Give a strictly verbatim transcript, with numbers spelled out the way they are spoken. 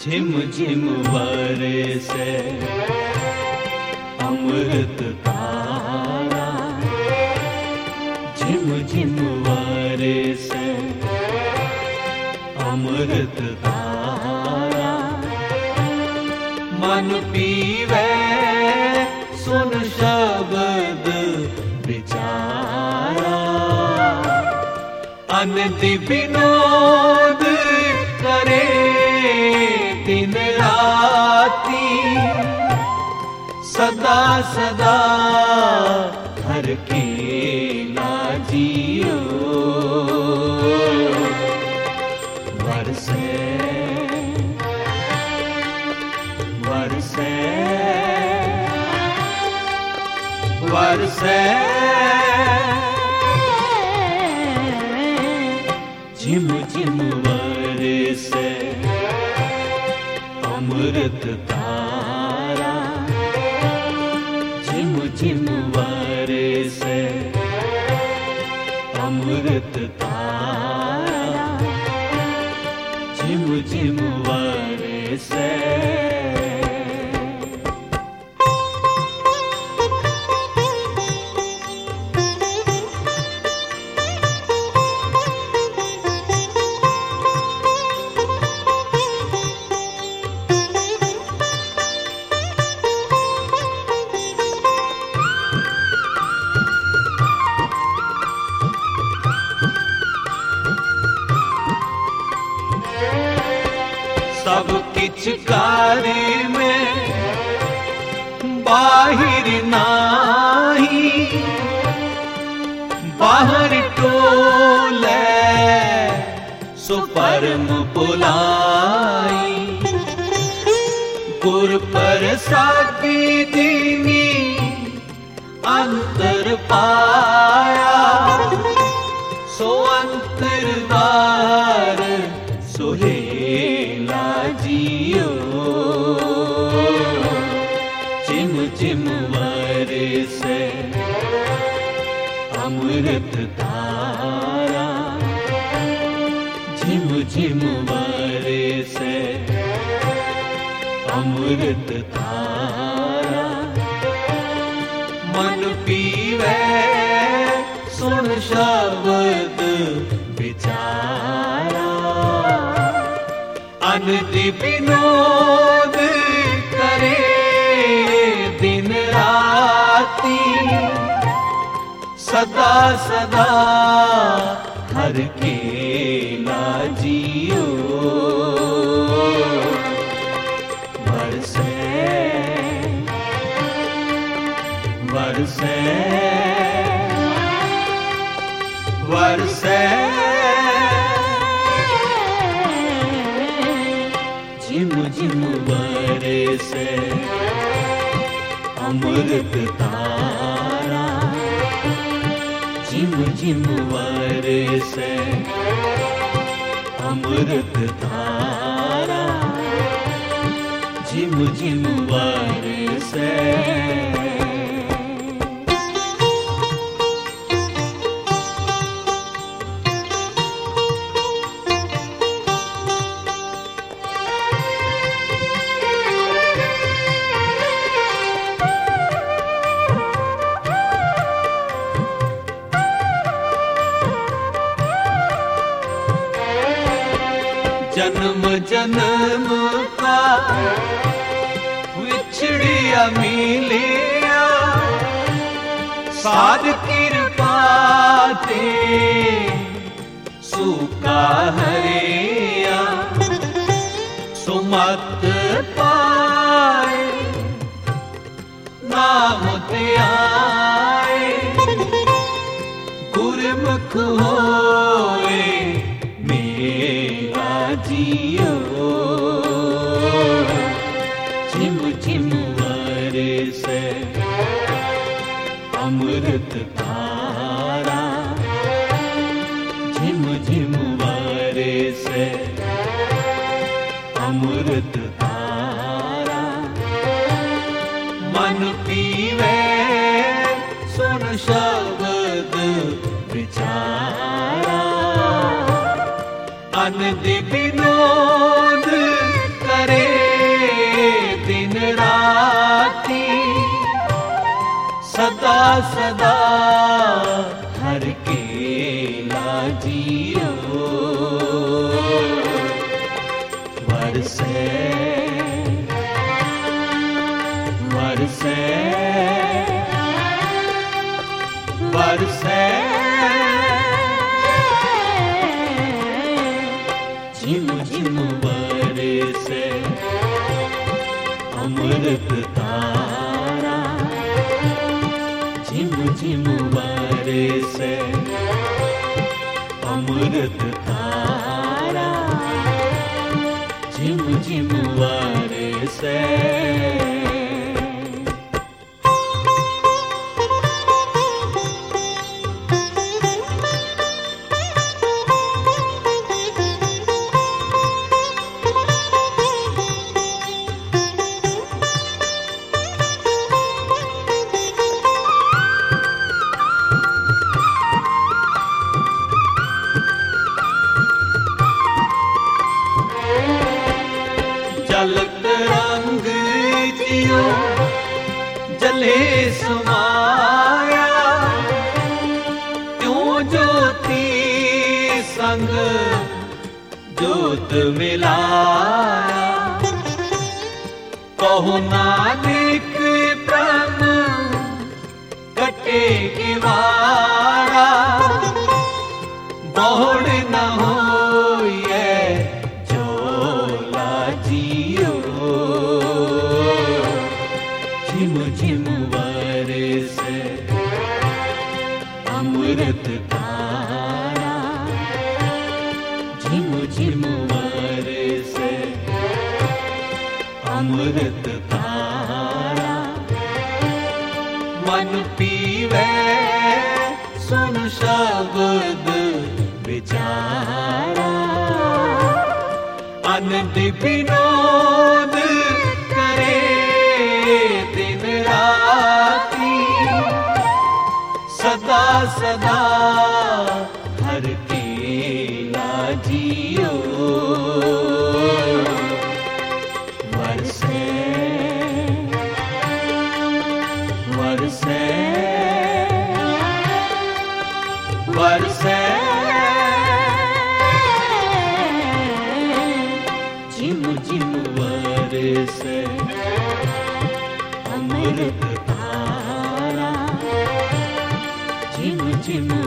झिम झिम बरसे अमृत तारा, झिम झिम बरसे अमृत तारा। मन पीवे सुन शब्द विचारा, अनदि विनोद करे दिन राती। सदा सदा हर केला जियो, बरसे बरसे बरसे झिम झिम बरसे अमृत तारा, झिम झिम बरसे अमृत तारा, झिम झिम बरसे। सब किछ कारी में बाहिर नाही, बाहर टोले सो परम बुलाई। गुर प्रसादी दीनी अंतर पाया, सो अंतरदार सुहेला जियो। झिम झिम बरसे अमृत तारा, झिम झिम बरसे अमृत तारा। मन पीवे सुन शब्द विचारा, अनदि विनोद करे दिन राती। सदा सदा हर केला जियो, बरसे बरसे बरसे झिम झिम बरसे अमृत तारा, झिम झिम बरसे अमृत तारा, झिम झिम बरसे। जन्म जन्म का विछड़िया मिलिया, साध कृपा ते सुका हरिया। सुमत पाए नाम ते आए, गुरमुख होए जियो। झिम झिम बरसे अमृत तारा, झिम झिम बरसे अमृत तारा। मन पीवे सुन शब्द विचारा, अनदि विनोद करे सदा सदा हर केला जियो बरसे बरसे बरसे झिम झिम बरसे अमृत तारा झिम झिम बरसे अमृत तारा झिम झिम बरसे जलत रंग जियो जले समाया त्यों ज्योति संग ज्योत मिलाया कहो नानक ब्रह्म कटे किवाड़ा बहुड़ न होइए झिम झिम बरसे अमृत तारा झिम झिम बरसे अमृत तारा मन पीवे सुन शब्द विचारा आनंद विनोद करे दिन राती सदा सदा हर केला जियो बरसे बरसे बरसे झिम झिम बरसे अमृत तारा झिम झिम